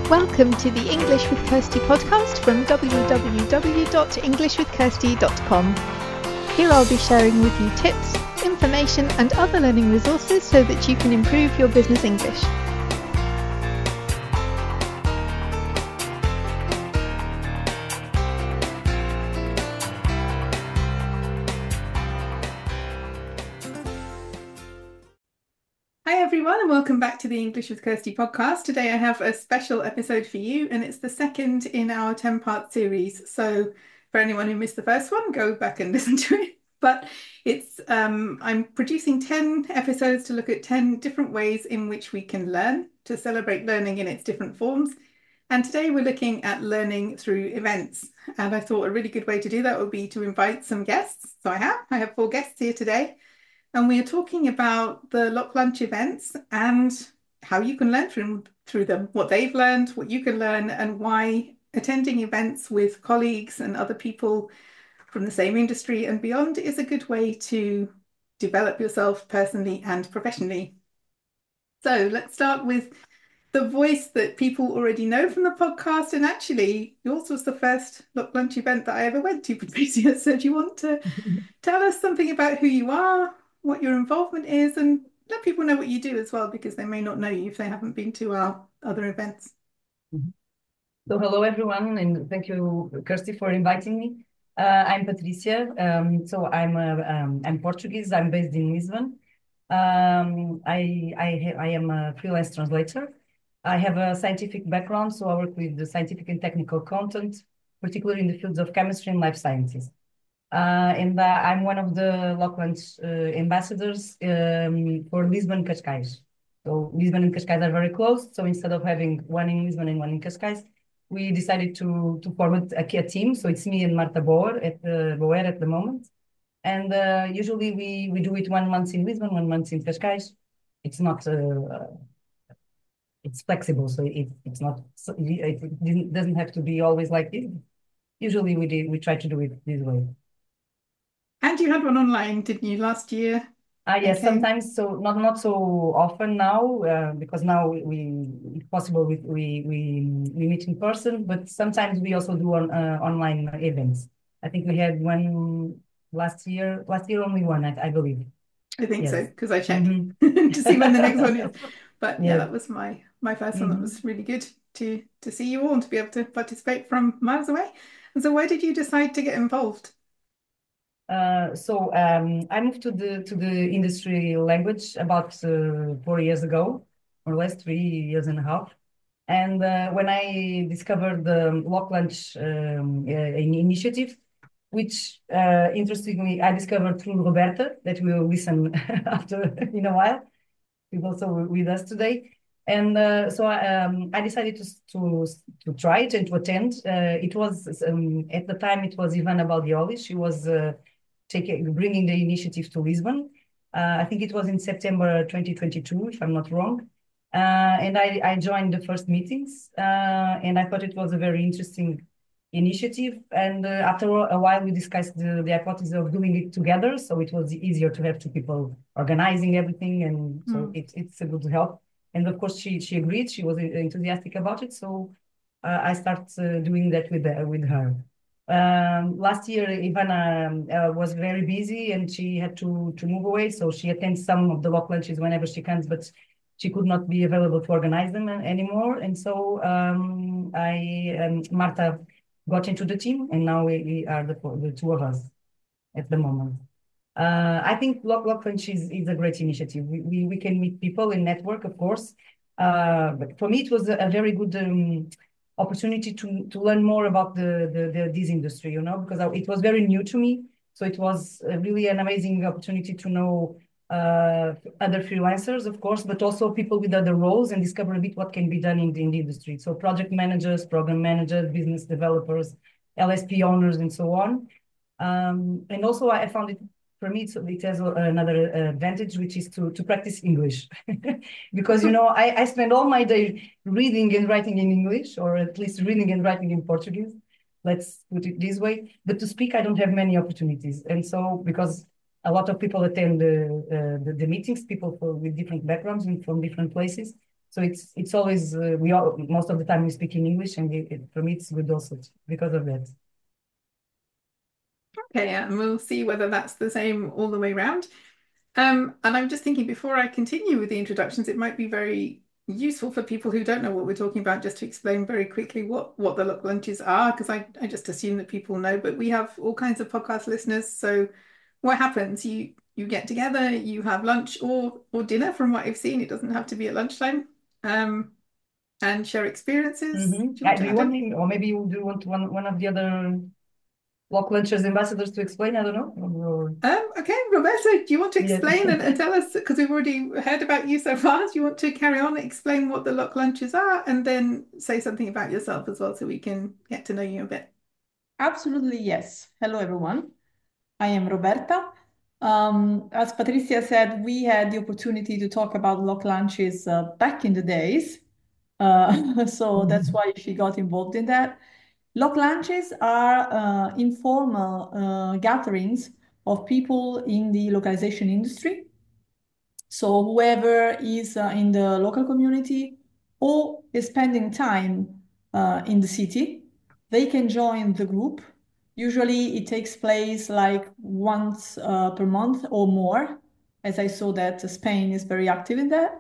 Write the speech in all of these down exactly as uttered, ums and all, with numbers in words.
Welcome to the English with Kirsty podcast from w w w dot english with kirsty dot com. Here I'll be sharing with you tips, information and other learning resources so that you can improve your business English. Hi everyone and welcome back to the English with Kirsty podcast. Today I have a special episode for you and it's the second in our ten part series. So for anyone who missed the first one, go back and listen to it. But it's um, I'm producing ten episodes to look at ten different ways in which we can learn, to celebrate learning in its different forms. And today we're looking at learning through events. And I thought a really good way to do that would be to invite some guests. So I have, I have four guests here today. And we are talking about the Lock Lunch events and how you can learn through, through them, what they've learned, what you can learn, and why attending events with colleagues and other people from the same industry and beyond is a good way to develop yourself personally and professionally. So let's start with the voice that people already know from the podcast. And actually, yours was the first Lock Lunch event that I ever went to, Patricia. So do you want to tell us something about who you are, what your involvement is, and let people know what you do as well, because they may not know you if they haven't been to our other events. So hello everyone, and thank you, Kirsty, for inviting me. Uh, I'm Patricia. Um, so I'm a, um, I'm Portuguese. I'm based in Lisbon. Um, I I, I am a freelance translator. I have a scientific background, so I work with the scientific and technical content, particularly in the fields of chemistry and life sciences. Uh, and uh, I'm one of the Lock Lunch uh, ambassadors um, for Lisbon and Cascais. So Lisbon and Cascais are very close. So instead of having one in Lisbon and one in Cascais, we decided to to form a, a team. So it's me and Marta Boer at the Boer at the moment. And uh, usually we we do it one month in Lisbon, one month in Cascais. It's not uh, it's flexible, so it it's not it doesn't have to be always like this. Usually we do, we try to do it this way. And you had one online, didn't you, last year? Ah, yes, okay. Sometimes, so not not so often now, uh, because now we, we if possible, we, we we we meet in person, but sometimes we also do on uh, online events. I think we had one last year, last year only one, I, I believe. I think yes. So, because I checked mm-hmm. to see when the next one is. But yeah, yeah that was my my first mm-hmm. one. That was really good to to see you all and to be able to participate from miles away. And so why did you decide to get involved? Uh, so um, I moved to the to the industry language about uh, four years ago, or less three years and a half. And uh, when I discovered the Lock Lunch um, uh, initiative, which uh, interestingly I discovered through Roberta, that we will listen after in a while, she's also with us today. And uh, so um, I decided to, to to try it and to attend. Uh, it was um, at the time it was Ivana Baldioli. She was uh, taking bringing the initiative to Lisbon. Uh, I think it was in September twenty twenty-two, if I'm not wrong. Uh, and I, I joined the first meetings, uh, and I thought it was a very interesting initiative. And uh, after a while, we discussed the, the hypothesis of doing it together. So it was easier to have two people organizing everything, and so mm. it, it's a good help. And of course, she she agreed. She was enthusiastic about it. So uh, I started uh, doing that with uh, with her. Um, last year, Ivana uh, was very busy and she had to to move away. So she attends some of the Lock Lunches whenever she can, but she could not be available to organize them anymore. And so um, I um, Marta got into the team, and now we, we are the, the two of us at the moment. Uh, I think Lock Lock Lunch is, is a great initiative. We, we we can meet people and network, of course. Uh, but for me, it was a, a very good um, opportunity to to learn more about the, the, the this industry, you know, because it was very new to me. So it was really an amazing opportunity to know uh, other freelancers, of course, but also people with other roles and discover a bit what can be done in the, in the industry. So project managers, program managers, business developers, L S P owners, and so on. Um, and also I found it, for me, it has another advantage, which is to, to practice English. Because, you know, I, I spend all my day reading and writing in English, or at least reading and writing in Portuguese. Let's put it this way. But to speak, I don't have many opportunities. And so, because a lot of people attend the, uh, the, the meetings, people for, with different backgrounds and from different places. So it's it's always uh, we all most of the time we speak in English, and it, it- for me it's good also because of that. Okay, yeah, and we'll see whether that's the same all the way around. Um, and I'm just thinking before I continue with the introductions, it might be very useful for people who don't know what we're talking about, just to explain very quickly what what the Look Lunches are, because I, I just assume that people know, but we have all kinds of podcast listeners. So what happens? You you get together, you have lunch or or dinner from what I've seen. It doesn't have to be at lunchtime. Um, and share experiences. Mm-hmm. Do you Uh, want do to you add want in? me, or maybe you do want one one of the other Lock Lunchers ambassadors to explain? I don't know. Or, Um, okay, Roberta, do you want to yeah. explain and, and tell us, because we've already heard about you so far, do you want to carry on, explain what the Lock Lunches are, and then say something about yourself as well so we can get to know you a bit? Absolutely, yes. Hello, everyone. I am Roberta. Um, as Patricia said, we had the opportunity to talk about lock lunches uh, back in the days. Uh, so that's Mhm. why she got involved in that. Lock lunches are uh, informal uh, gatherings of people in the localization industry. So whoever is uh, in the local community or is spending time uh, in the city, they can join the group. Usually it takes place like once uh, per month or more, as I saw that Spain is very active in that.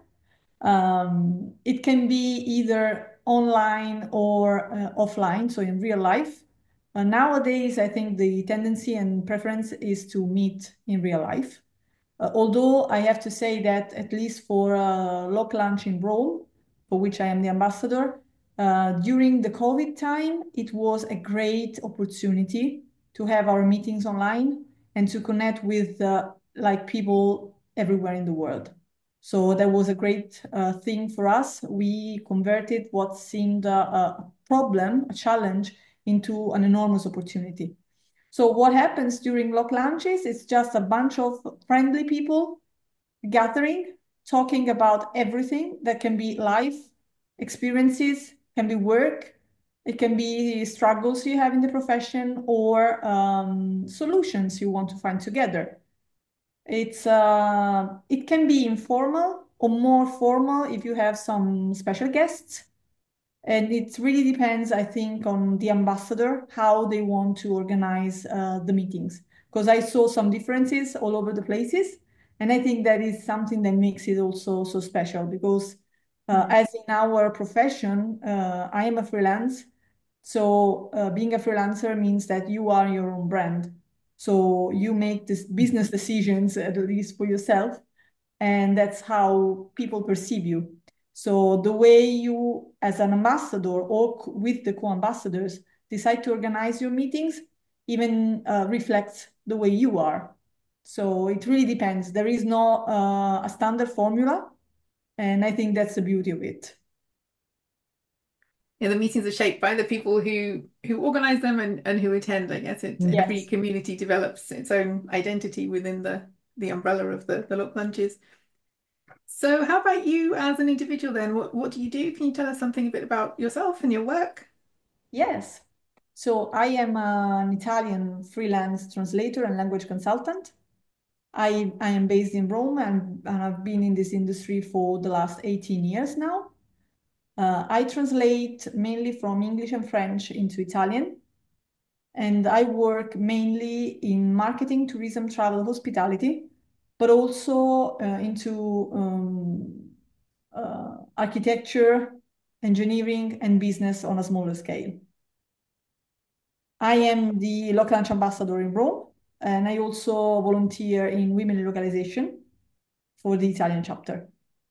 Um, it can be either online or uh, offline, so in real life. Uh, nowadays, I think the tendency and preference is to meet in real life. Uh, although I have to say that at least for uh, Lock Lunch in Rome, for which I am the ambassador, uh, during the COVID time, it was a great opportunity to have our meetings online and to connect with uh, like people everywhere in the world. So that was a great uh, thing for us. We converted what seemed a, a problem, a challenge, into an enormous opportunity. So what happens during lock lunches is just a bunch of friendly people gathering, talking about everything that can be life experiences, can be work, it can be struggles you have in the profession or um, solutions you want to find together. It's uh, it can be informal or more formal if you have some special guests. And it really depends, I think, on the ambassador, how they want to organize uh, the meetings. Because I saw some differences all over the places. And I think that is something that makes it also so special because, uh, Mm. as in our profession, uh, I am a freelance. So, uh, being a freelancer means that you are your own brand. So, you make this business decisions, at least for yourself, and that's how people perceive you. So the way you, as an ambassador or with the co-ambassadors, decide to organize your meetings even uh, reflects the way you are. So it really depends. There is no uh, a standard formula, and I think that's the beauty of it. Yeah, the meetings are shaped by the people who who organize them and, and who attend. I guess it Mhm. every Yes. community develops its own identity within the the umbrella of the, the Look Lunches. So how about you as an individual then? What what do you do? Can you tell us something a bit about yourself and your work? Yes. So I am an Italian freelance translator and language consultant. I, I am based in Rome and, and I've been in this industry for the last eighteen years now. Uh, I translate mainly from English and French into Italian, and I work mainly in marketing, tourism, travel, hospitality, but also uh, into um, uh, architecture, engineering, and business on a smaller scale. I am the local lunch ambassador in Rome, and I also volunteer in women in localization for the Italian chapter.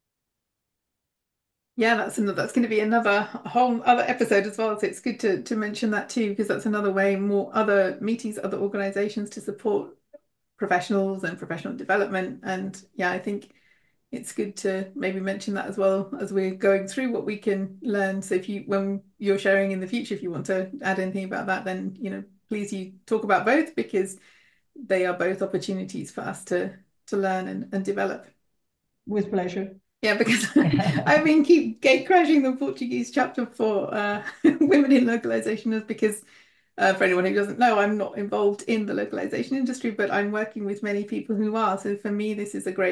Yeah, that's another, that's going to be another whole other episode as well. So it's good to to mention that too, because that's another way more other meetings, other organizations to support professionals and professional development. And yeah, I think it's good to maybe mention that as well as we're going through what we can learn. So if you, when you're sharing in the future, if you want to add anything about that, then, you know, please you talk about both because they are both opportunities for us to to learn and, and develop. With pleasure. Yeah, because I've been keep gate crashing the Portuguese chapter for uh, women in localization is because uh, for anyone who doesn't know, I'm not involved in the localization industry, but I'm working with many people who are. So for me, this is a great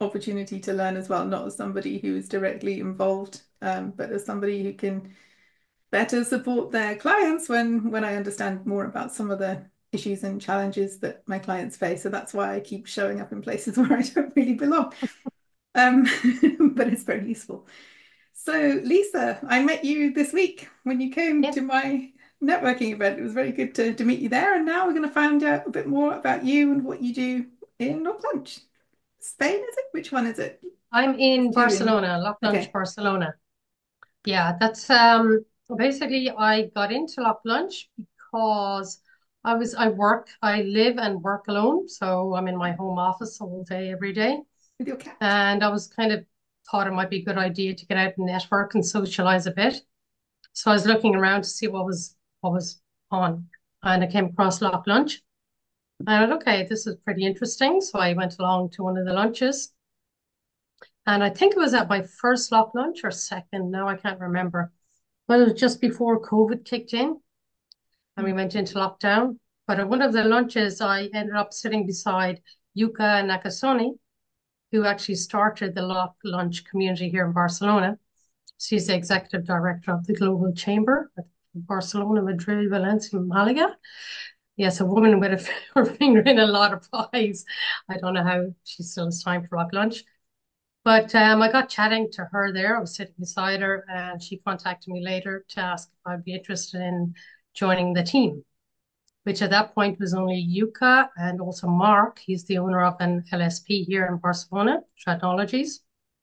opportunity to learn as well, not as somebody who is directly involved, um, but as somebody who can better support their clients when when I understand more about some of the issues and challenges that my clients face. So that's why I keep showing up in places where I don't really belong. Um, but it's very useful. So Lisa, I met you this week when you came Yes, to my networking event. It was very good to, to meet you there. And now we're going to find out a bit more about you and what you do in Locklanch. Spain, is it? Which one is it? I'm in You in? Barcelona, Locklanch, Okay. Barcelona. Yeah, that's um basically I got into Locklanch because I was I work, I live and work alone. So I'm in my home office all day, every day. With your cat. And I was kind of thought it might be a good idea to get out and network and socialize a bit. So I was looking around to see what was what was on. And I came across Locklanch. And I thought, okay, this is pretty interesting. So I went along to one of the lunches. And I think it was at my first Locklanch or second. Now I can't remember. Well, it was just before COVID kicked in and we went into lockdown. But at one of the lunches, I ended up sitting beside Yuka Nakasone, who actually started the Lock Lunch community here in Barcelona. She's the executive director of the Global Chamber at Barcelona, Madrid, Valencia, Malaga. Yes, a woman with a, her finger in a lot of pies. I don't know how she still has time for Lock Lunch. But um, I got chatting to her there. I was sitting beside her, and she contacted me later to ask if I'd be interested in joining the team, which at that point was only Yuka and also Mark. He's the owner of an L S P here in Barcelona, Tradnologies.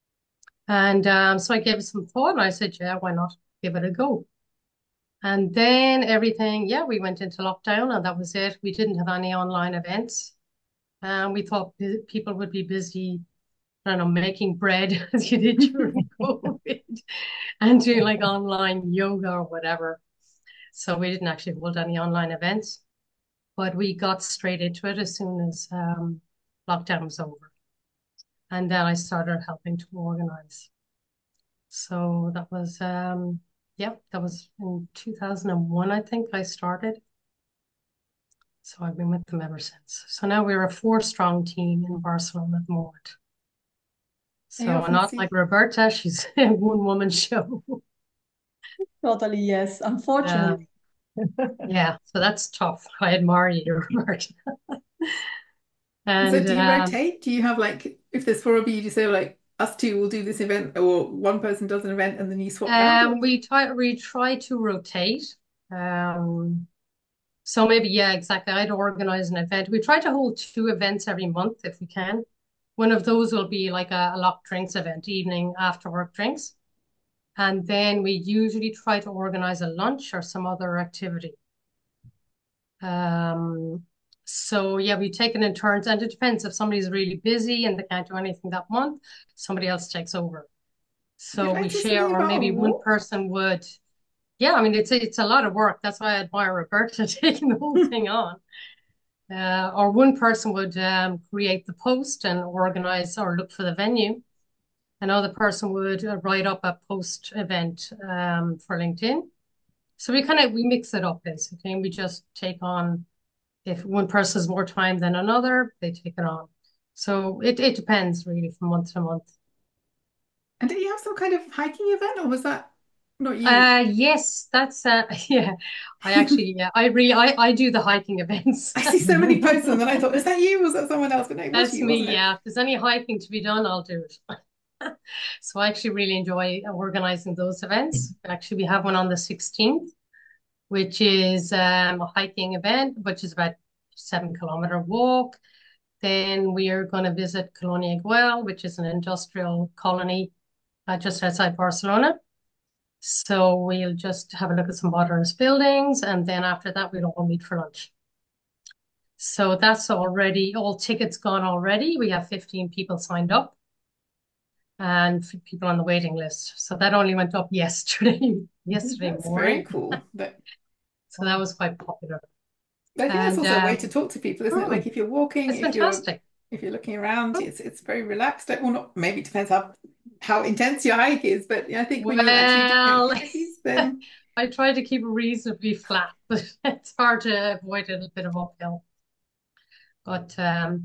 And um, so I gave it some thought, and I said, yeah, why not give it a go? And then everything, yeah, we went into lockdown, and that was it. We didn't have any online events. And we thought people would be busy, I don't know, making bread as you did during COVID and doing like online yoga or whatever. So we didn't actually hold any online events, but we got straight into it as soon as um, lockdown was over. And then I started helping to organize. So that was, um, yeah, that was in two thousand one, I think I started. So I've been with them ever since. So now we're a four strong team in Barcelona at the moment. I So often not like see. Roberta, she's a one woman show. Totally, yes. Um, Unfortunately. yeah, so that's tough. I admire you, Roberta. So And do you um, rotate? Do you have like, if there's four of you, do you say like us two will do this event, or one person does an event and then you swap round? Or um, we try we try to rotate. Um, so maybe yeah, exactly. I'd organize an event. We try to hold two events every month if we can. One of those will be like a, a locked drinks event, evening after work drinks. And then we usually try to organize a lunch or some other activity. Um, so yeah, we take it in turns, and it depends if somebody's really busy and they can't do anything that month, somebody else takes over. did So I we see share, something or about a maybe one walk? person would. Yeah, I mean it's it's a lot of work. That's why I admire Roberta taking the whole thing on. Uh, or one person would um, create the post and organize or look for the venue. Another person would uh, write up a post event um, for LinkedIn. So we kind of we mix it up basically, and we just take on if one person has more time than another, they take it on. So it it depends really from month to month. And did you have some kind of hiking event, or was that not you? Uh yes, that's uh yeah. I actually yeah, I really I I do the hiking events. I see so many posts and then I thought, is that you? Was that someone else? But no, it was That's you, me, wasn't it? yeah. If there's any hiking to be done, I'll do it. So I actually really enjoy organizing those events. Actually, we have one on the sixteenth, which is um, a hiking event, which is about seven kilometer walk. Then we are going to visit Colonia Güell, which is an industrial colony uh, just outside Barcelona. So we'll just have a look at some modernist buildings, and then after that, we'll all meet for lunch. So that's already all tickets gone already. We have fifteen people signed up and people on the waiting list. So that only went up yesterday, yesterday That's very morning. cool. But So that was quite popular. I think that's And also a way to um, talk to people, isn't it? hmm, Like if you're walking, it's if you're fantastic. if you're looking around, Hmm. it's it's very relaxed. Well, not maybe it depends how how intense your hike is, but I think when you're actually doing Well, activities, then I try to keep it reasonably flat, but it's hard to avoid a little bit of uphill. But um,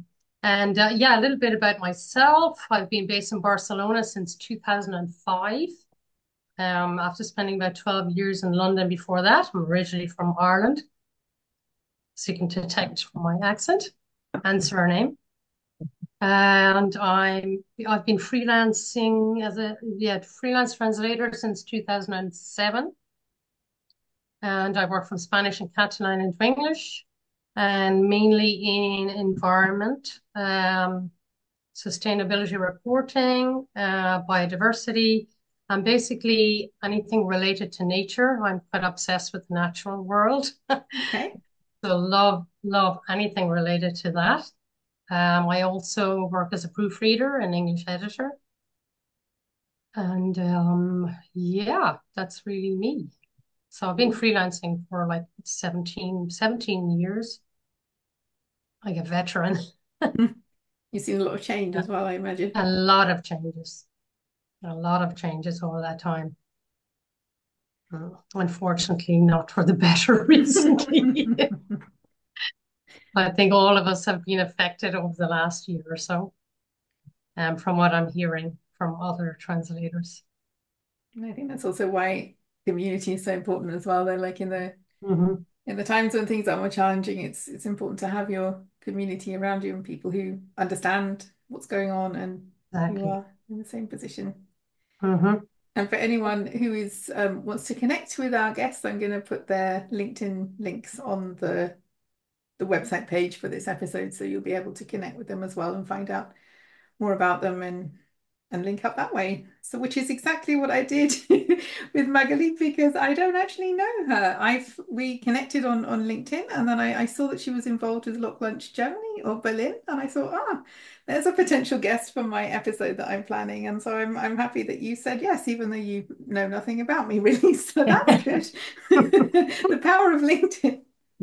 And uh, yeah, a little bit about myself. I've been based in Barcelona since two thousand five. Um, after spending about twelve years in London before that. I'm originally from Ireland, so you can detect from my accent and surname. And I'm I've been freelancing as a yeah freelance translator since two thousand seven, and I work from Spanish and Catalan into English, and mainly in environment, um, sustainability reporting, uh, biodiversity, and basically anything related to nature. I'm quite obsessed with the natural world. Okay. So love, love anything related to that. Um, I also work as a proofreader and English editor. And um, yeah, that's really me. So I've been freelancing for like seventeen, seventeen years, like a veteran. You've seen a lot of change as well, I imagine. A lot of changes, a lot of changes over that time. Uh, Unfortunately, not for the better recently. I think all of us have been affected over the last year or so, um, from what I'm hearing from other translators. And I think that's also why community is so important as well. Though, like in the Mm-hmm. in the times when things are more challenging, it's it's important to have your community around you and people who understand what's going on and who Exactly. are in the same position. Mm-hmm. And for anyone who is um, wants to connect with our guests, I'm going to put their LinkedIn links on the the website page for this episode, so you'll be able to connect with them as well and find out more about them and and link up that way. So, which is exactly what I did with Magali because I don't actually know her. I've we connected on on LinkedIn, and then I, I saw that she was involved with Lock Lunch Germany or Berlin, and I thought, ah, there's a potential guest for my episode that I'm planning. And so I'm I'm happy that you said yes, even though you know nothing about me really. So that's good. The power of LinkedIn.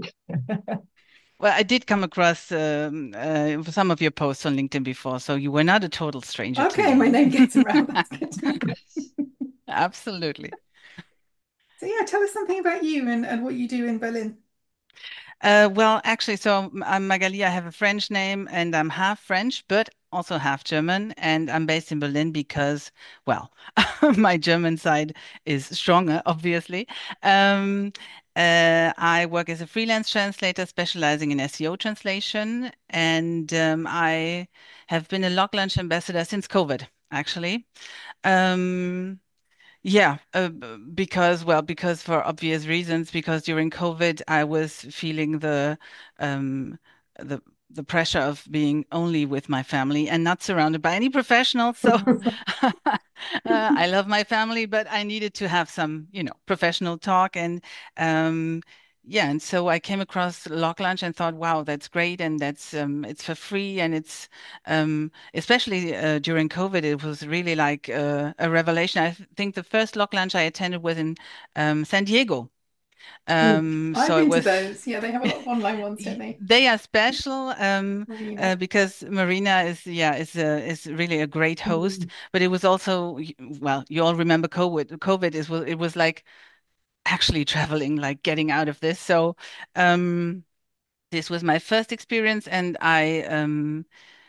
Well, I did come across um, uh, some of your posts on LinkedIn before, so you were not a total stranger to Okay, my me. name gets around. That's good to know. Absolutely. So yeah, tell us something about you and, and what you do in Berlin. Uh, well, actually, so m- I'm Magali. I have a French name and I'm half French, but also half German. And I'm based in Berlin because, well, my German side is stronger, obviously. Um, uh, I work as a freelance translator specializing in S E O translation. And um, I have been a Log Lunch ambassador since COVID, actually. Um, yeah, uh, b- because, well, because for obvious reasons, because during COVID, I was feeling the um the the pressure of being only with my family and not surrounded by any professionals. So uh, I love my family, but I needed to have some, you know, professional talk and um yeah, and so I came across Log Lunch and thought, wow, that's great, and that's um, it's for free, and it's um, especially uh, during COVID, it was really like uh, a revelation. I th- think the first Log Lunch I attended was in um, San Diego. Mm. Um, I've so it been to was those. Yeah, they have a lot of online ones, don't y- they? they are special um, uh, Marina. because Marina is yeah is a, is really a great host. Mm. But it was also y- well, you all remember COVID. COVID is was it was like actually traveling, like getting out of this. So um, this was my first experience, and I um,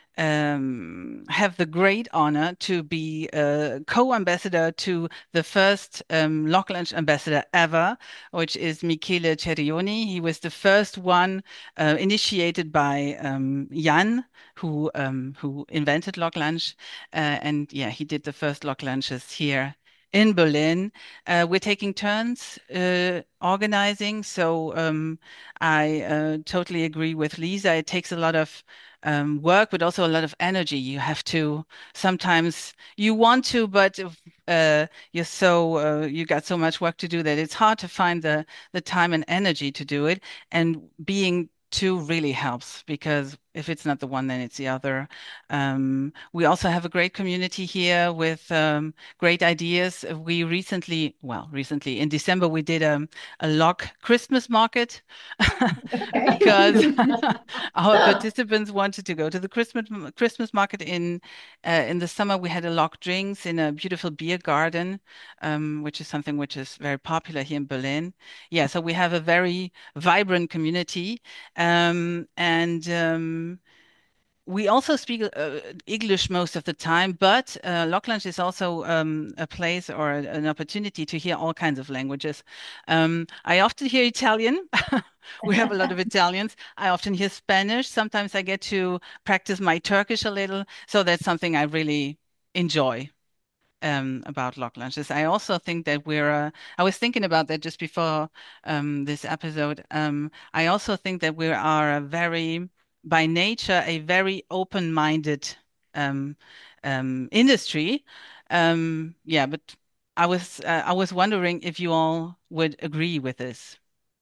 um, have the great honor to be a co-ambassador to the first um, Log Lunch ambassador ever, which is Michele Cerioni. He was the first one uh, initiated by um, Jan, who um, who invented Log Lunch, uh, and yeah, he did the first Log Lunches here in Berlin. Uh, we're taking turns uh, organizing, so um, I uh, totally agree with Lisa. It takes a lot of um, work, but also a lot of energy. You have to sometimes you want to, but uh, you're so uh, you got so much work to do that it's hard to find the the time and energy to do it. And being two really helps because if it's not the one, then it's the other. Um, we also have a great community here with um, great ideas. We recently, well, recently in December, we did um, a log Christmas market Okay. because our participants wanted to go to the Christmas Christmas market in uh, in the summer. We had a log drinks in a beautiful beer garden, um, which is something which is very popular here in Berlin. Yeah, so we have a very vibrant community, um, and um, we also speak uh, English most of the time, but uh, Locklands is also um, a place or a, an opportunity to hear all kinds of languages. Um, I often hear Italian. We have a lot of Italians. I often hear Spanish. Sometimes I get to practice my Turkish a little. So that's something I really enjoy um, about Lock Lunches. I also think that we're, uh, I was thinking about that just before um, this episode. Um, I also think that we are a very, by nature, a very open-minded um, um, industry. Um, yeah, but I was uh, I was wondering if you all would agree with this.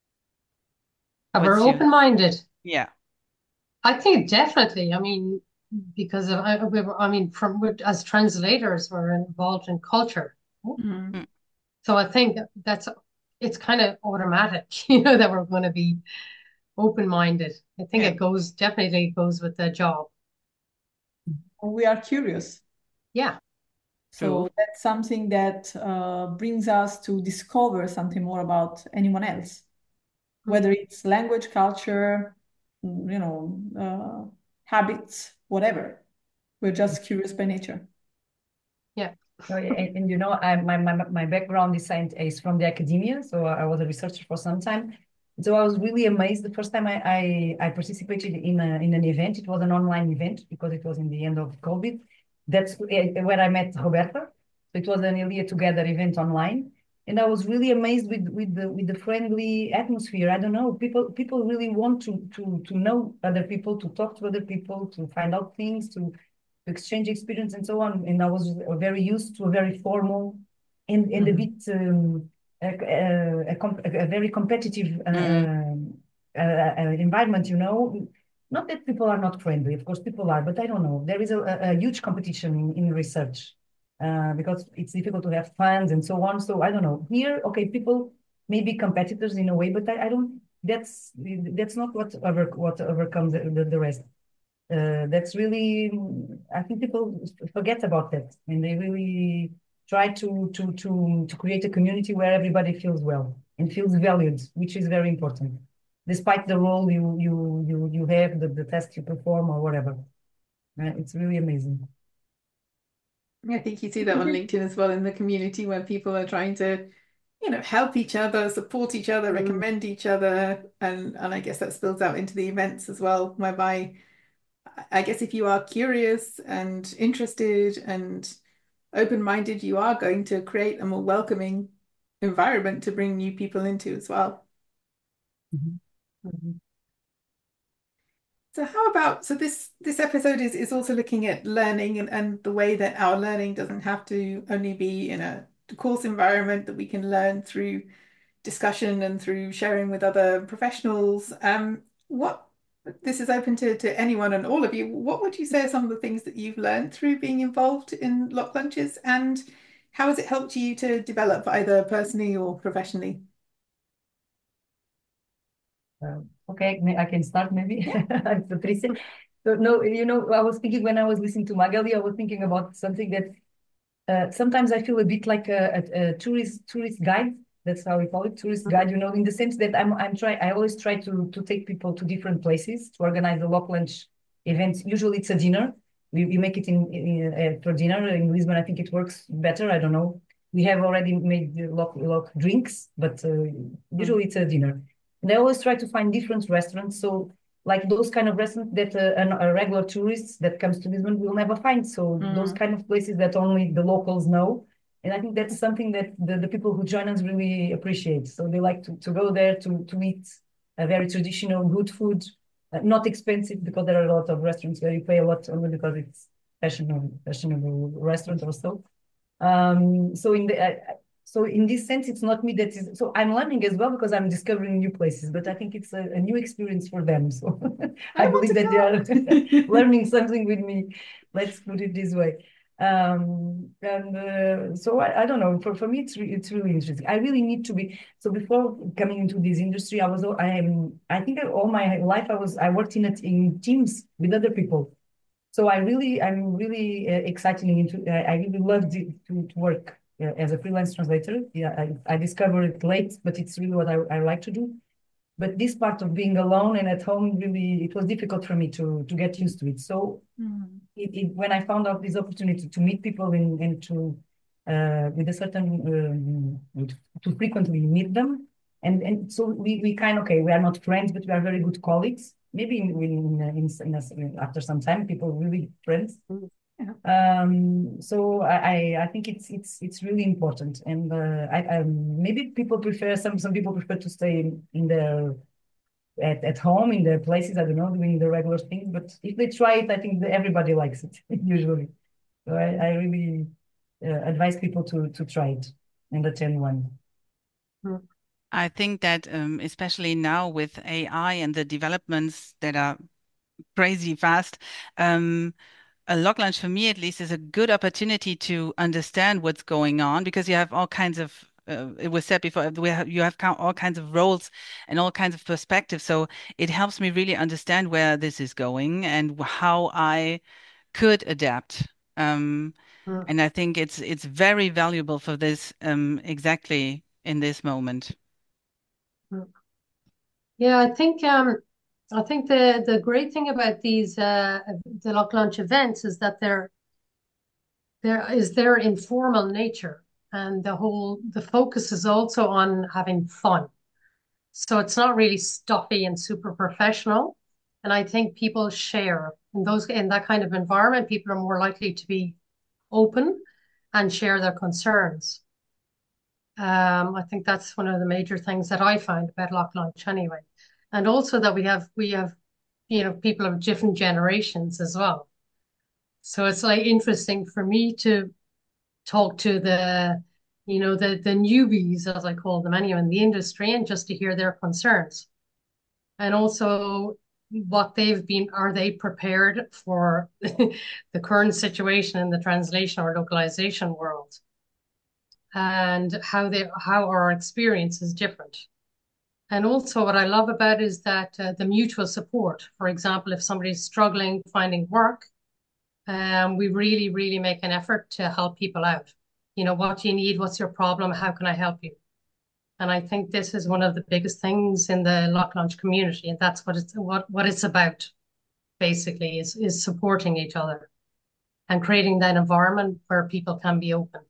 Uh, We're What's your, open-minded. yeah. I think definitely. I mean, because of, I, we were, I mean, from as translators, we're involved in culture. Mm. Mm, So I think that's it's kind of automatic, you know, that we're going to be open-minded. I think yeah. it goes definitely goes with the job. We are curious. Yeah. True. So that's something that uh, brings us to discover something more about anyone else, whether it's language, culture, mm, you know, uh, habits, whatever. We're just curious by nature. Yeah. Oh, yeah, And, and you know, I, my, my my background is scient- is from the academia, so I was a researcher for some time. So I was really amazed the first time I I, I participated in a, in an event. It was an online event because it was in the end of COVID. That's eh, where I met Roberta. So it was an Elia Together event online, and I was really amazed with with the with the friendly atmosphere. I don't know, people people really want to to to know other people, to talk to other people, to find out things, to to exchange experience and so on. And I was very used to a very formal and, and a Mhm. bit um, a, a, a, comp- a very competitive uh, Mm, uh, uh, environment, you know. Not that people are not friendly, of course, people are, but I don't know. There is a, a huge competition in, in research uh, because it's difficult to have funds and so on. So I don't know. Here, okay, people may be competitors in a way, but I, I don't. That's that's not what over what overcomes the, the, the rest. Uh, that's really, I think people forget about that, and they really try to to to to create a community where everybody feels well and feels valued, which is very important, despite the role you you you you have, the, the task you perform or whatever. Uh, it's really amazing. I think you see that on LinkedIn as well in the community where people are trying to, you know, help each other, support each other, Mm. recommend each other, and and I guess that spills out into the events as well, whereby I guess if you are curious and interested and open-minded, you are going to create a more welcoming environment to bring new people into as well. Mhm. Mhm. So how about, so this this episode is is also looking at learning and, and the way that our learning doesn't have to only be in a course environment, that we can learn through discussion and through sharing with other professionals. Um, what this is open to, to anyone and all of you. What would you say are some of the things that you've learned through being involved in Lock Lunches, and how has it helped you to develop either personally or professionally? Uh, okay, may- I can start maybe. Yeah. I'm Patricia. So no, you know, I was thinking when I was listening to Magali, I was thinking about something that uh, sometimes I feel a bit like a, a, a tourist tourist guide. That's how we call it, tourist guide. You know, in the sense that I'm I'm trying. I always try to to take people to different places to organize the Lock Lunch events. Usually it's a dinner. We, we make it in, in uh, for dinner in Lisbon. I think it works better. I don't know. We have already made the Lock Lock drinks, but uh, usually it's a dinner. And I always try to find different restaurants. So like those kind of restaurants that uh, an, a regular tourist that comes to Lisbon will never find. So those Mm. kind of places that only the locals know. And I think that's something that the, the people who join us really appreciate. So they like to, to go there to, to eat a very traditional, good food, uh, not expensive because there are a lot of restaurants where you pay a lot only because it's fashionable, fashionable restaurant or so. Um, so in the uh, so in this sense, it's not me that is. So I'm learning as well because I'm discovering new places. But I think it's a, a new experience for them. So I I want believe to that they are come. learning something with me. Let's put it this way. Um, and uh, so I, I don't know. For for me, it's re it's really interesting. I really need to be. So before coming into this industry, I was I am I think all my life I was I worked in it in teams with other people. So I really, I'm really uh, excited into. I, I really love to, to work uh, as a freelance translator. Yeah, I, I discovered it late, but it's really what I, I like to do. But this part of being alone and at home, really, it was difficult for me to to get used to it. So Mm. it, it, when I found out this opportunity to meet people and, and to uh, with a certain um, with, to frequently meet them, and and so we, we kind of okay, we are not friends, but we are very good colleagues. Maybe in in, in, in, in after some time, people really friends. Yeah. Um, so I, I I think it's it's it's really important, and uh, I um, maybe people prefer some some people prefer to stay in, in their at, at home in their places, I don't know, doing the regular things. But if they try it, I think that everybody likes it usually. So I, I really uh, advise people to to try it and attend one. Mm. I think that um, especially now with A I and the developments that are crazy fast, um, a log lunch for me at least is a good opportunity to understand what's going on because you have all kinds of uh, it was said before we have, you have count- all kinds of roles and all kinds of perspectives. So it helps me really understand where this is going and how I could adapt. Um, Mm. and I think it's it's very valuable for this um, exactly in this moment. Mm. Yeah, I think um, I think the the great thing about these uh, the Lock Launch events is that they're there is their informal nature, and the whole the focus is also on having fun. So it's not really stuffy and super professional. And I think people share in those in that kind of environment, people are more likely to be open and share their concerns. Um, I think that's one of the major things that I find about Lock Launch anyway. And also that we have we have, you know, people of different generations as well. So it's like interesting for me to talk to the, you know, the the newbies, as I call them anyway, in the industry, and just to hear their concerns. And also what they've been, are they prepared for the current situation in the translation or localization world? And how they how our experience is different. And also what I love about it is that uh, the mutual support. For example, if somebody's struggling finding work, um, we really, really make an effort to help people out. You know, what do you need? What's your problem? How can I help you? And I think this is one of the biggest things in the Lock Launch community, and that's what it's what what it's about, basically, is is supporting each other and creating that environment where people can be open.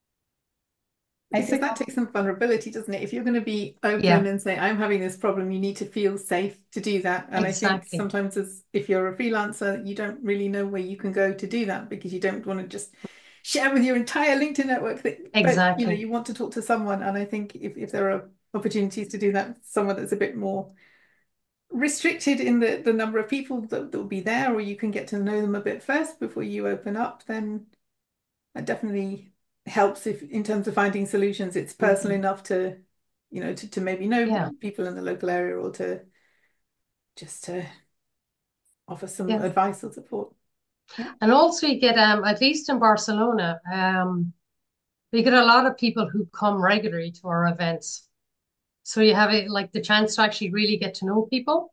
I Because that second. takes some vulnerability, doesn't it? If you're going to be open Yeah, and say, I'm having this problem, you need to feel safe to do that. And I think exactly. sometimes as if you're a freelancer, you don't really know where you can go to do that because you don't want to just share with your entire LinkedIn network that, but you know, Exactly. you want to talk to someone. And I think if, if there are opportunities to do that, someone that's a bit more restricted in the, the number of people that, that will be there, or you can get to know them a bit first before you open up, then that definitely helps if in terms of finding solutions, it's personal Mhm. enough to, you know, to, to maybe know Yeah. people in the local area or to just to offer some Yes. advice or support. Yeah. And also you get um at least in Barcelona, um we get a lot of people who come regularly to our events. So you have it like the chance to actually really get to know people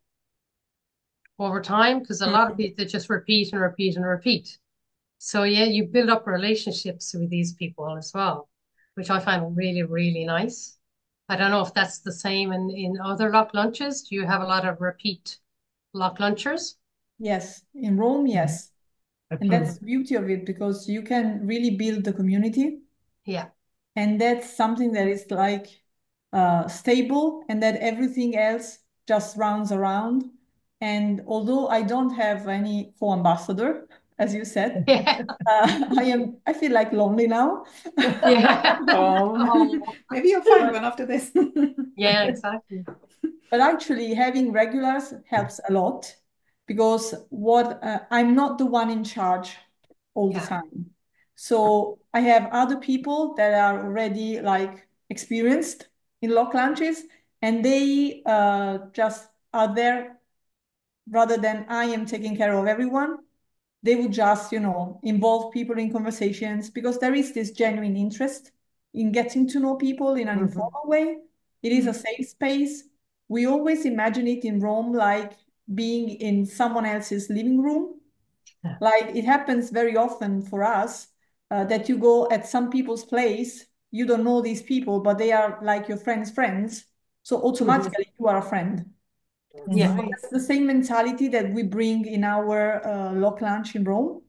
over time because a lot of Mm. people they just repeat and repeat and repeat. So yeah, you build up relationships with these people as well, which I find really, really nice. I don't know if that's the same in, in other lock lunches. Do you have a lot of repeat lock lunchers? Yes, in Rome, yes. And Absolutely. that's the beauty of it because you can really build the community. Yeah. And that's something that is like uh, stable and that everything else just rounds around. And although I don't have any co-ambassador, as you said, Yeah. uh, I am, I feel like lonely now. Yeah. Oh, Oh, maybe you'll find But, one after this. yeah, exactly. but actually having regulars helps a lot because what uh, I'm not the one in charge all the Yeah. time. So I have other people that are already like experienced in lock lunches and they uh, just are there rather than I am taking care of everyone. They would just, you know, involve people in conversations because there is this genuine interest in getting to know people in an Hmm. informal way. It is a safe space. We always imagine it in Rome like being in someone else's living room. Yeah. Like it happens very often for us uh, that you go at some people's place, you don't know these people, but they are like your friends' friends. So automatically you are a friend. Yeah. Right. That's the same mentality that we bring in our uh, Lock Lunch in Rome.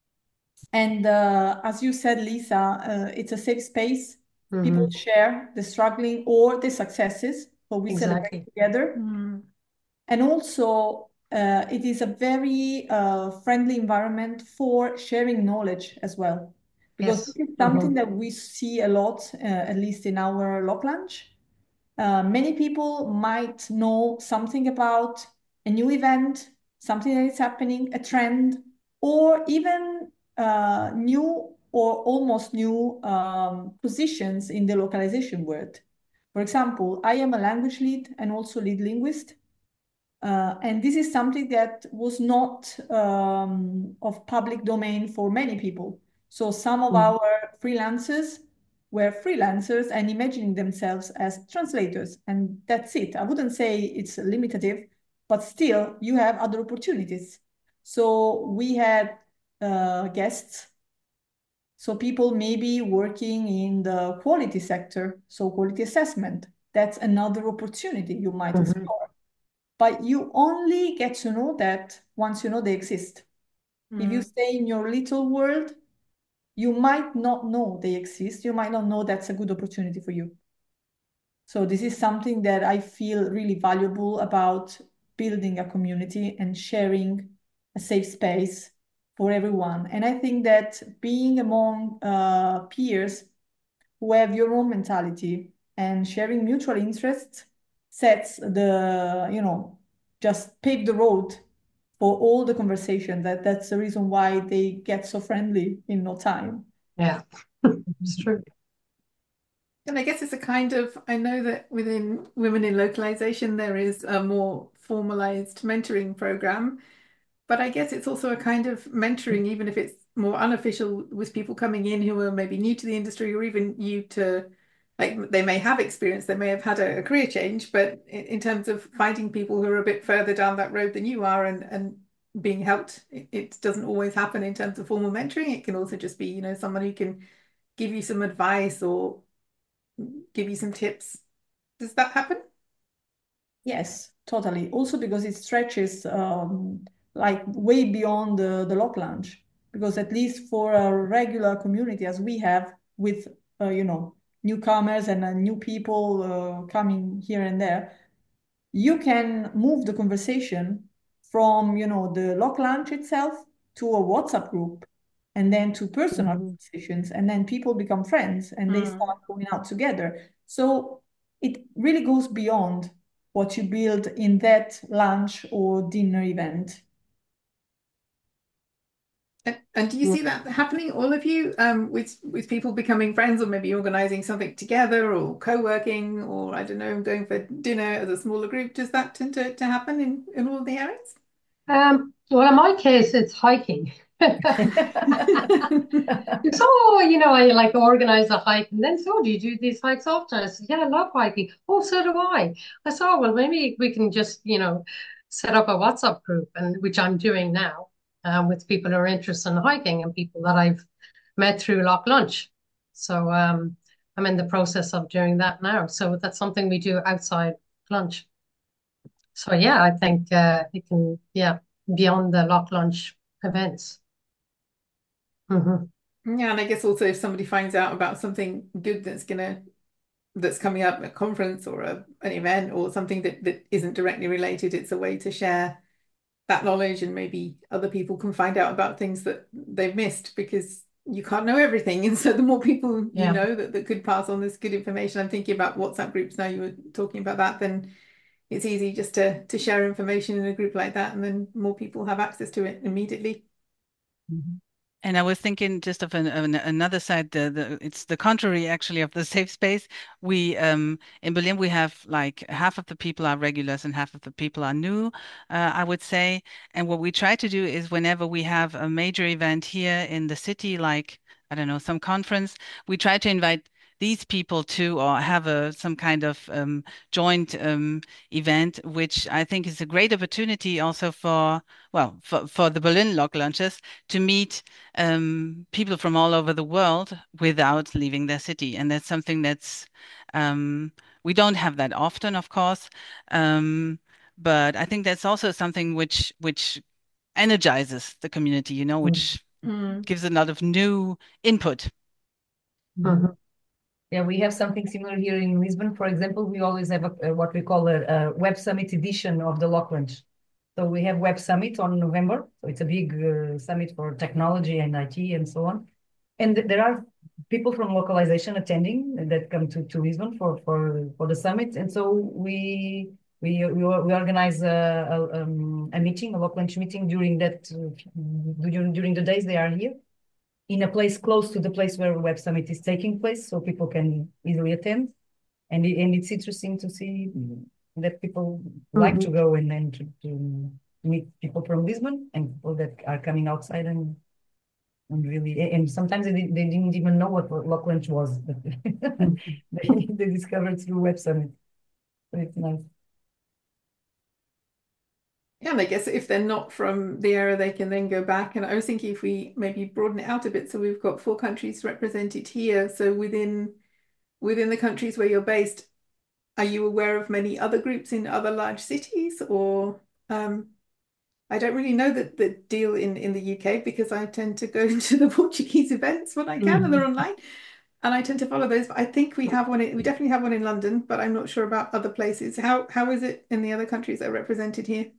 And uh, as you said, Lisa, uh, it's a safe space. People Mhm. share the struggling or the successes, so we celebrate Exactly. together. Mm. And also, uh, it is a very uh, friendly environment for sharing knowledge as well. Because Yes. this is something that we see a lot, uh, at least in our Lock Lunch. Uh, many people might know something about a new event, something that is happening, a trend, or even uh, new or almost new um, positions in the localization world. For example, I am a language lead and also lead linguist. Uh, and this is something that was not um, of public domain for many people. So some of Mhm. our freelancers were freelancers and imagining themselves as translators, and that's it. I wouldn't say it's limitative, but still you have other opportunities. So we had uh, guests, so people maybe working in the quality sector, so quality assessment. That's another opportunity you might Mhm. explore. But you only get to know that once you know they exist. If you Mm. stay in your little world, you might not know they exist. You might not know that's a good opportunity for you. So this is something that I feel really valuable about building a community and sharing a safe space for everyone. And I think that being among uh, peers who have your own mentality and sharing mutual interests sets the, you know, just pave the road for all the conversation. That that's the reason why they get so friendly in no time. Yeah. It's true. And I guess it's a kind of, I know that within Women in Localization, there is a more formalized mentoring program, but I guess it's also a kind of mentoring, even if it's more unofficial, with people coming in who are maybe new to the industry or even new to, like, they may have experience, they may have had a, a career change, but in, in terms of finding people who are a bit further down that road than you are and, and being helped, it, it doesn't always happen in terms of formal mentoring. It can also just be, you know, someone who can give you some advice or give you some tips. Does that happen? Yes, totally. Also because it stretches um, like way beyond the, the lock lunch. Because at least for a regular community as we have with uh, you know, newcomers and uh, new people uh, coming here and there, you can move the conversation from, you know, the lock lunch itself to a WhatsApp group and then to personal Mhm. conversations, and then people become friends and they Mm. start going out together. So it really goes beyond what you build in that lunch or dinner event. And, and do you Yeah. see that happening, all of you, um, with with people becoming friends or maybe organizing something together or co-working or I don't know, going for dinner as a smaller group? Does that tend to, to happen in, in all the areas? Um, well, in my case, it's hiking. So, oh, you know, I like organize a hike, and then so do you do these hikes often? I said, yeah, I love hiking. Oh, so do I. I said, oh, well, maybe we can just, you know, set up a WhatsApp group, and which I'm doing now, um, with people who are interested in hiking and people that I've met through Lock Lunch. So, um, I'm in the process of doing that now. So that's something we do outside lunch. So yeah, I think uh, it can, yeah, beyond the Lock Lunch events. Hmm. Yeah, and I guess also if somebody finds out about something good that's gonna that's coming up at a conference or a, an event or something that, that isn't directly related, it's a way to share that knowledge and maybe other people can find out about things that they've missed because you can't know everything. And so the more people you Yeah. know that, that could pass on this good information, I'm thinking about WhatsApp groups now you were talking about that, then it's easy just to to share information in a group like that and then more people have access to it immediately. Mhm. And I was thinking just of an, an, another side. The, the it's the contrary actually of the safe space. We um in Berlin we have like half of the people are regulars and half of the people are new. Uh, I would say. And what we try to do is whenever we have a major event here in the city, like I don't know some conference, we try to invite these people to or have a some kind of um, joint um, event, which I think is a great opportunity also for well for for the Berlin Lock Lunches to meet um, people from all over the world without leaving their city. And that's something that's um, we don't have that often, of course. Um, but I think that's also something which which energizes the community, you know, Mm. which Mm. gives a lot of new input. Mhm. Yeah, we have something similar here in Lisbon. For example, we always have a, a- what we call a, a Web Summit edition of the Locklands. So we have Web Summit on November. So it's a big uh, summit for technology and I T and so on. And th- there are people from localization attending that come to, to Lisbon for, for, for the summit. And so we we we, or- we organize a, a, um, a meeting, a Locklands meeting during that uh, during during the days they are here in a place close to the place where Web Summit is taking place, so people can easily attend. And it, and it's interesting to see that people like to Mhm. go and then to, to meet people from Lisbon and people that are coming outside and and really and sometimes they, they didn't even know what Lock Lunch was, but they, they discovered through Web Summit. So it's nice. Yeah, and I guess if they're not from the area, they can then go back. And I was thinking if we maybe broaden it out a bit, so we've got four countries represented here. So within within the countries where you're based, are you aware of many other groups in other large cities? Or um, I don't really know the, the deal in, in the U K because I tend to go to the Portuguese events when I can, and they're Mhm. online. And I tend to follow those. But I think we have one in, we definitely have one in London, but I'm not sure about other places. How how is it in the other countries that are represented here?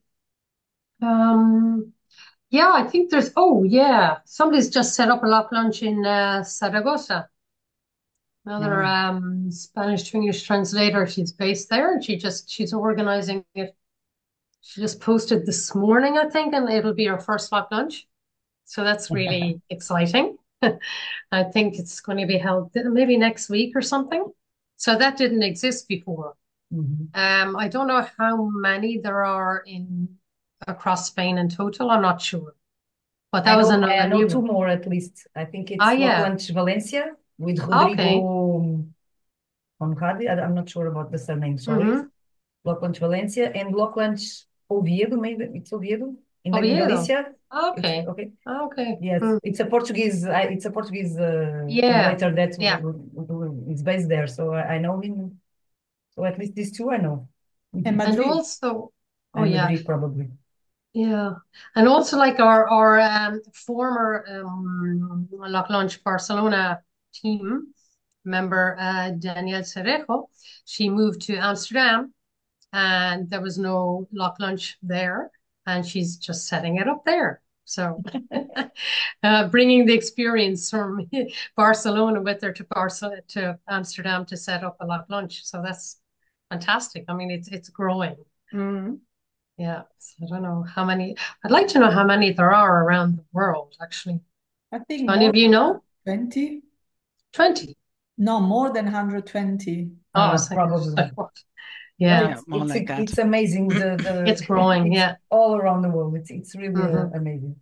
Um, yeah, I think there's, oh, yeah, somebody's just set up a lock lunch in uh, Saragossa. Another Yeah. um, Spanish to English translator. She's based there and she just, she's organizing it. She just posted this morning, I think, and it'll be her first lock lunch. So that's really exciting. I think it's going to be held maybe next week or something. So that didn't exist before. Mhm. Um, I don't know how many there are in across Spain in total. I'm not sure, but I that was know I another know new two one. more at least. I think Ah, it's Lock yeah. Lunch Valencia with Okay. Rodrigo Conradi. I- I'm not sure about the surname, sorry. Mm-hmm. Lock Lunch Valencia and Lock Lunch Oviedo, maybe it's Oviedo in, in Oviedo. Galicia. It's Okay. okay. Okay. Yes, Mm. it's a Portuguese. I, it's a Portuguese uh, Yeah. translator that Yeah. w- w- w- is based there. So I, I know him. So at least these two I know. And Mhm. And Madrid. also, oh And yeah, Madrid probably. yeah. And also like our our um, former um, Loch Lunch Barcelona team member uh, Danielle Cerejo, she moved to Amsterdam and there was no Loch Lunch there, and she's just setting it up there. So, uh, bringing the experience from Barcelona with her to Barcelona to Amsterdam to set up a Loch Lunch. So that's fantastic. I mean, it's it's growing. Mm. Yeah. So I don't know how many. I'd like to know how many there are around the world, actually. I Do think any more of you know? than one hundred twenty. twenty. No, more than one hundred twenty. Oh, Uh, it's like, it's probably. like what? But Yeah. Yeah, it's more it's like that. it's amazing. The It's the growing. it's Yeah. all around the world. It's it's really uh, Hmm. amazing.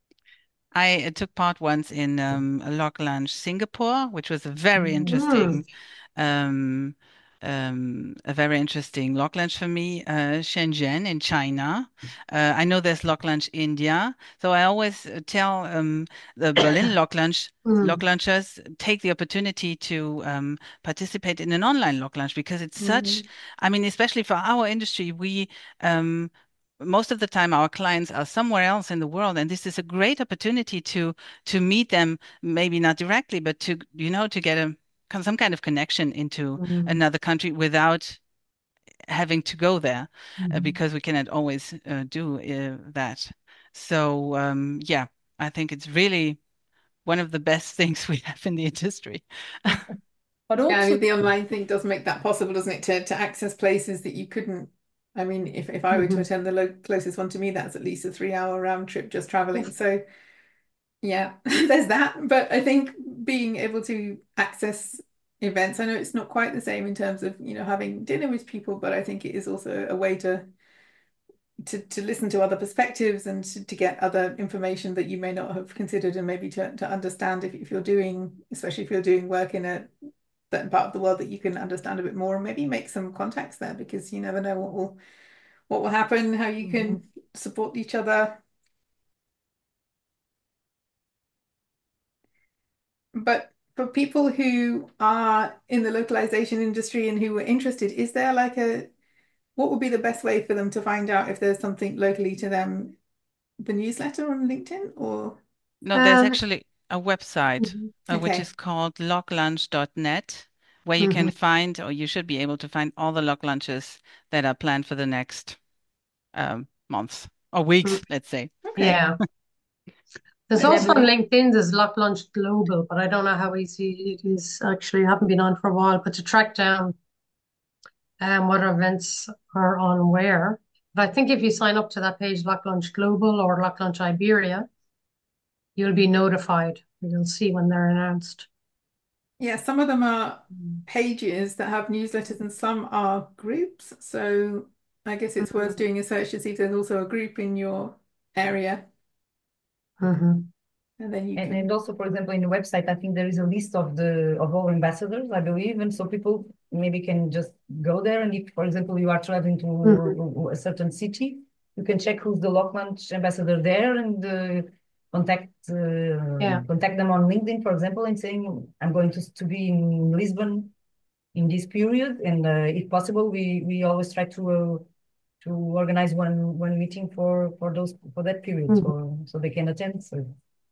I uh, took part once in um, a Lock Lunch Singapore, which was a very Mm. Mm. interesting, um, um, a very interesting Lock Lunch for me. Uh, Shenzhen in China. Uh, I know there's Lock Lunch India, so I always uh, tell um, the Berlin Lock Lunch Lock Mm. Lunchers take the opportunity to um, participate in an online Lock Lunch because it's such. Mm. I mean, especially for our industry, we. Um, most of the time our clients are somewhere else in the world, and this is a great opportunity to to meet them, maybe not directly, but to you know to get a some kind of connection into Mm. another country without having to go there, uh, Mhm. because we cannot always uh, do uh, that. So um, yeah, I think it's really one of the best things we have in the industry. But Yeah, I also, mean, the online thing does make that possible, doesn't it, to, to access places that you couldn't. I mean, if, if I were to Hmm. attend the lo closest one to me, that's at least a three hour round trip just traveling. So, yeah, there's that. But I think being able to access events, I know it's not quite the same in terms of, you know, having dinner with people, but I think it is also a way to to, to listen to other perspectives and to, to get other information that you may not have considered and maybe to, to understand if, if you're doing, especially if you're doing work in a certain part of the world that you can understand a bit more and maybe make some contacts there because you never know what will what will happen, how you Hmm. can support each other. But for people who are in the localization industry and who are interested, is there like a what would be the best way for them to find out if there's something locally to them? The newsletter on LinkedIn or No, there's Um, actually a website mhm, uh, which okay. is called lock lunch dot net, where you can mhm, find, or you should be able to find all the lock lunches that are planned for the next um, months or mm, weeks, let's say. Okay. yeah. There's And I also on believe LinkedIn, there's Lock Lunch Global, but I don't know how easy it is actually. I haven't been on for a while, but to track down um, what events are on where. But I think if you sign up to that page, Lock Lunch Global or Lock Lunch Iberia, you'll be notified. You'll see when they're announced. Yeah, some of them are Mm. pages that have newsletters and some are groups. So I guess it's worth doing a search to see if there's also a group in your area Mhm. and then you And, and can. also, for example, in the website, I think there is a list of the of all ambassadors, I believe, and so people maybe can just go there. And if, for example, you are traveling Mhm. to a certain city, you can check who's the Lockmanch ambassador there and uh, contact uh, Yeah. contact them on LinkedIn, for example, and saying, "I'm going to to be in Lisbon in this period, and uh, if possible, we we always try to." Uh, to organize one one meeting for for those for that period, Mhm. so so they can attend. So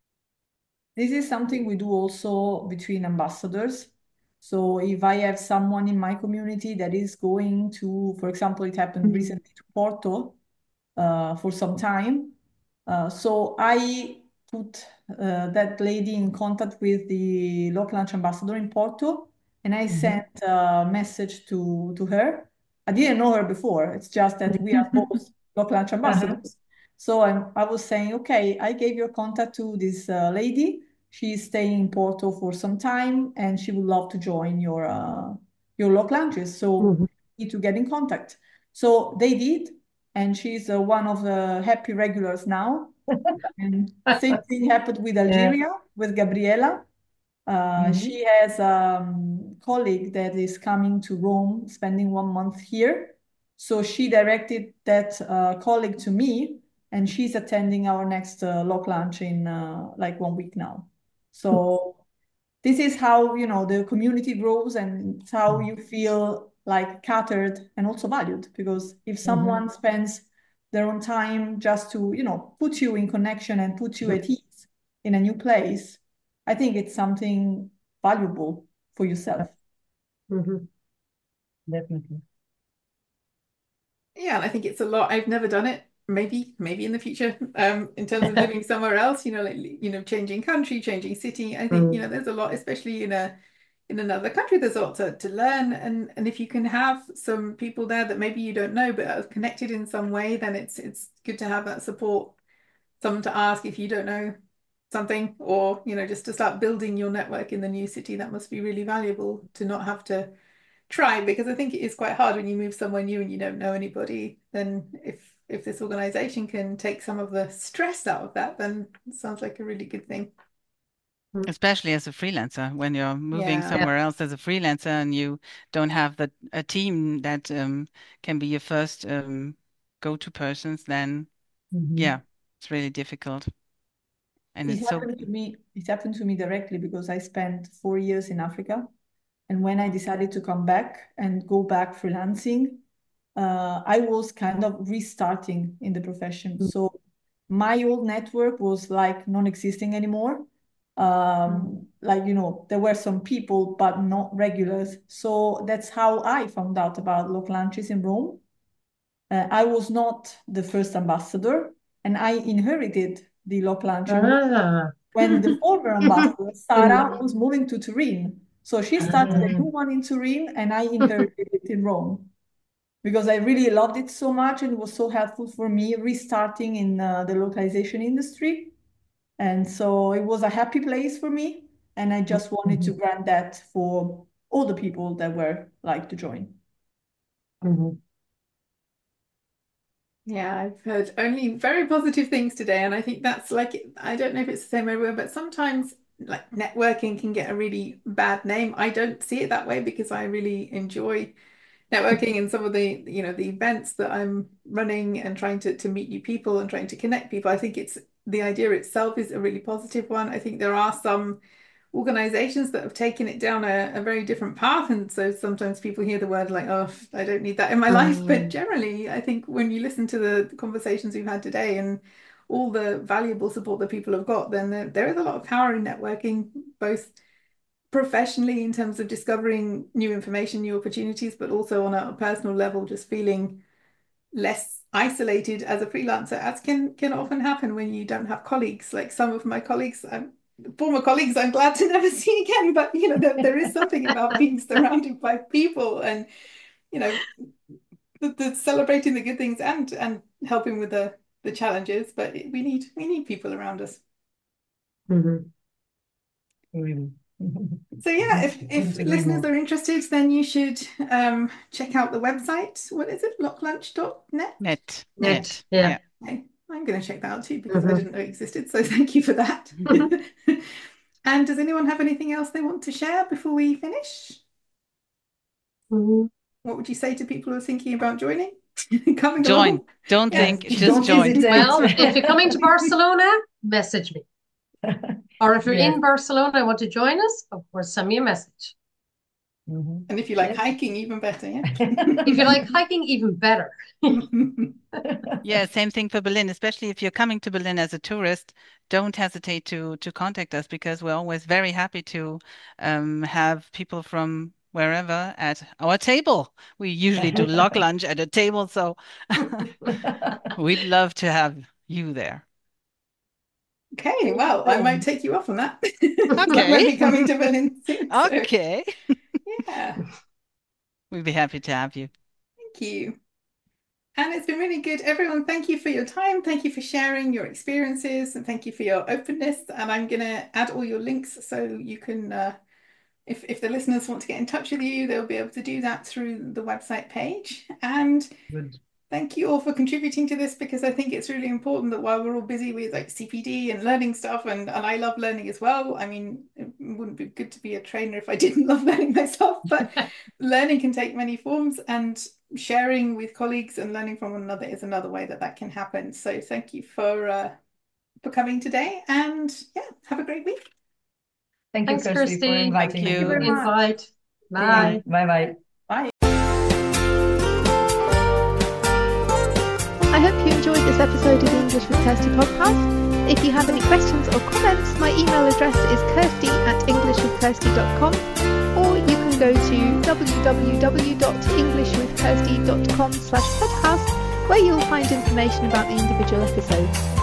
this is something we do also between ambassadors. So if I have someone in my community that is going to, for example, it happened Mhm. recently to Porto uh, for some time. Uh, so I put uh, that lady in contact with the local lunch ambassador in Porto, and I Mhm. sent a message to, to her. I didn't know her before. It's just that we are both local lunch Uh-huh. ambassadors. So I'm, I was saying, okay, I gave your contact to this uh, lady. She's staying in Porto for some time, and she would love to join your uh, your local lunches. So Mhm. you need to get in contact. So they did, and she's uh, one of the happy regulars now. And same thing happened with Yeah. Algeria, with Gabriela. Uh, Mhm. she has a um, colleague that is coming to Rome, spending one month here. So she directed that uh, colleague to me, and she's attending our next uh, lock lunch in uh, like one week now. So this is how, you know, the community grows and it's how you feel like catered and also valued. Because if Mhm. someone spends their own time just to, you know, put you in connection and put you at ease in a new place, I think it's something valuable for yourself. Mhm. Definitely. Yeah, and I think it's a lot. I've never done it. Maybe, maybe in the future. Um, in terms of living somewhere else, you know, like you know, changing country, changing city. I think, you Mhm. know, there's a lot, especially in a in another country, there's a lot to, to learn. And and if you can have some people there that maybe you don't know but are connected in some way, then it's it's good to have that support, someone to ask if you don't know something, or you know, just to start building your network in the new city. That must be really valuable to not have to try, because I think it is quite hard when you move somewhere new and you don't know anybody. Then if if this organization can take some of the stress out of that, then it sounds like a really good thing. Mhm. Especially as a freelancer, when you're moving Yeah. Yeah. somewhere else as a freelancer and you don't have the a team that um, can be your first um, go-to persons, then Mhm. yeah, it's really difficult. And It it's so, happened to me, it happened to me directly because I spent four years in Africa. And when I decided to come back and go back freelancing, uh, I was kind of restarting in the profession. So my old network was like non-existing anymore. Mhm. Um, like, you know, there were some people, but not regulars. So that's how I found out about local lunches in Rome. Uh, I was not the first ambassador, and I inherited the local lunch in Rome Ah. when the former ambassador, Mm. Sara, was moving to Turin. So she started a new Mhm. one in Turin, and I inherited it in Rome because I really loved it so much and it was so helpful for me restarting in uh, the localization industry. And so it was a happy place for me. And I just wanted to Mhm. grant that for all the people that were like to join. Mhm. Yeah, I've heard only very positive things today, and I think that's like, I don't know if it's the same everywhere, but sometimes like networking can get a really bad name. I don't see it that way because I really enjoy networking and some of the, you know, the events that I'm running and trying to to meet new people and trying to connect people. I think it's the idea itself is a really positive one. I think there are some organizations that have taken it down a, a very different path. And so sometimes people hear the word like, oh, I don't need that in my life. But generally, I think when you listen to the conversations we've had today and all the valuable support that people have got, then there, there is a lot of power in networking, both professionally in terms of discovering new information, new opportunities, but also on a personal level, just feeling less isolated as a freelancer, as can can often happen when you don't have colleagues. Like some of my colleagues, I'm, former colleagues, I'm glad to never see again. But you know, there, there is something about being surrounded by people, and you know, the, the celebrating the good things and and helping with the the challenges. But we need we need people around us. Mm-hmm. Really. So yeah, if, if listeners are interested, then you should um, check out the website. What is it? lock lunch dot net? Net. Net, Net. yeah. Yeah. Okay. I'm going to check that out too because I Mhm. didn't know it existed. So thank you for that. And does anyone have anything else they want to share before we finish? Mhm. What would you say to people who are thinking about joining? Coming Join. along? Don't Yes. think, Don't just join. hesitate. Well, if you're coming to Barcelona, message me. Or if you're Yes. in Barcelona and want to join us, of course, send me a message. Mhm. And if you like Yes. hiking, even better, yeah? If you like hiking, even better. Yeah, same thing for Berlin, especially if you're coming to Berlin as a tourist, don't hesitate to to contact us because we're always very happy to um, have people from wherever at our table. We usually do log lunch at a table, so we'd love to have you there. Okay, well, I might take you off on that. I Okay. might be coming to Berlin soon. So, Okay. yeah, We'd be happy to have you. thank you. And it's been really good. Everyone, thank you for your time. Thank you for sharing your experiences and thank you for your openness. And I'm going to add all your links so you can, uh, if, if the listeners want to get in touch with you, they'll be able to do that through the website page. And Good. thank you all for contributing to this because I think it's really important that while we're all busy with like C P D and learning stuff, and, and I love learning as well. I mean, it wouldn't be good to be a trainer if I didn't love learning myself, but learning can take many forms and sharing with colleagues and learning from one another is another way that that can happen. So thank you for uh, for coming today and yeah, have a great week. Thank Thanks, you, Kirsty, for Kirsty. inviting Thank me. you. Thank you for the Yes. invite. Bye. Bye bye. Bye. I hope you enjoyed this episode of the English with Kirsty podcast. If you have any questions or comments, my email address is kirsty at english with kirsty dot com, or you can go to w w w dot english with kirsty dot com slash podcast, where you'll find information about the individual episodes.